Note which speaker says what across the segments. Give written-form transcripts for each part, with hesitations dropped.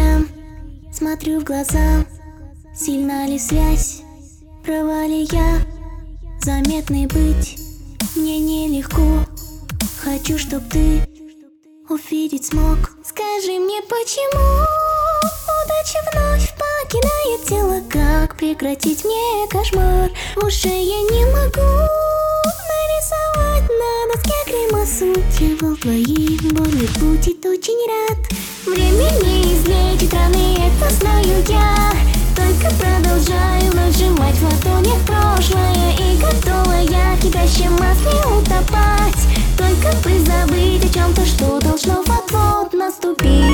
Speaker 1: я смотрю в глаза, сильна ли связь, права ли я? Заметной быть мне нелегко. Хочу, чтоб ты увидеть смог. Скажи мне, почему удача вновь покидает тело? Как прекратить мне кошмар? Уже я не могу нарисовать на доске гримасу. Тревел твои боли будет очень рад. Время не излечит раны, это знаю я. Только продолжаю нажимать в ладонях прошлое. И готова я в кипящем масле утопать. Только бы забыть о чем-то, что должно вот-вот наступить.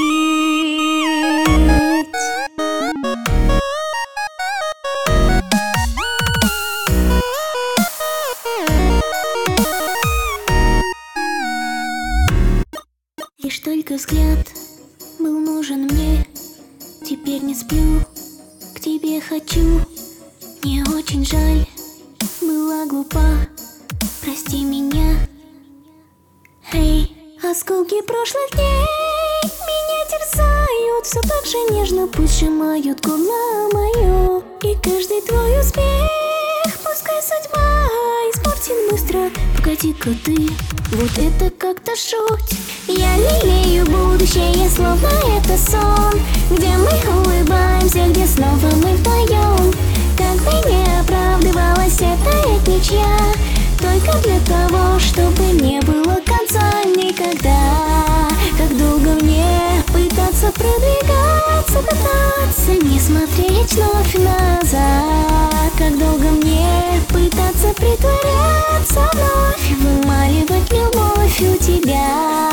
Speaker 1: Лишь только взгляд был нужен мне. Теперь не сплю, к тебе хочу. Мне очень жаль, была глупа, прости меня. Эй, осколки прошлых дней меня терзают, все так же нежно пусть сжимают горло мое. И каждый твой успех, пускай судьба испортит быстро. Погоди-ка ты, вот это как-то шуть. Я лелею будущее, словно это сон, где мы улыбаемся, где снова мы вдвоем. Как бы не оправдывалась эта ничья, только для того, чтобы не было конца никогда. Как долго мне пытаться продвигаться, пытаться не смотреть вновь назад. Как долго мне пытаться притворяться вновь, вымаливать любовь у тебя.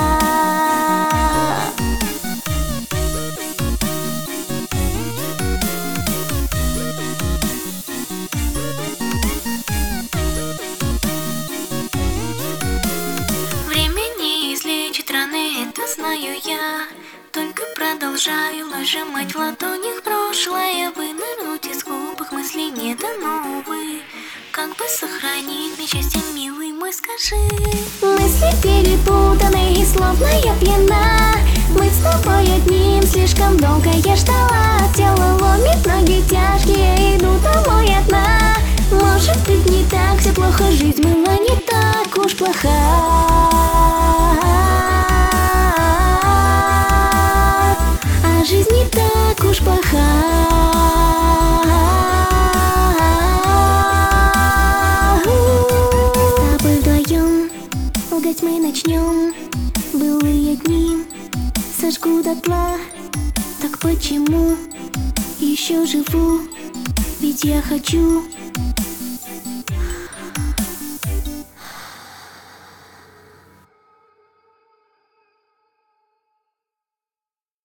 Speaker 1: Это знаю я, только продолжаю нажимать в ладонях прошлое. Вынырнуть из глупых мыслей не дано, увы. Как бы сохранить мне счастье, милый мой, скажи. Мысли перепутаны и словно я пьяна. Мы с тобой одним слишком долго я ждала. Тело ломит, ноги тяжкие, иду домой одна. Может быть не так все плохо, жизнь была не так уж плоха. Жизнь не так уж плоха. С тобой вдвоем лгать мы начнем. Былые дни сожгу дотла. Так почему еще живу? Ведь я хочу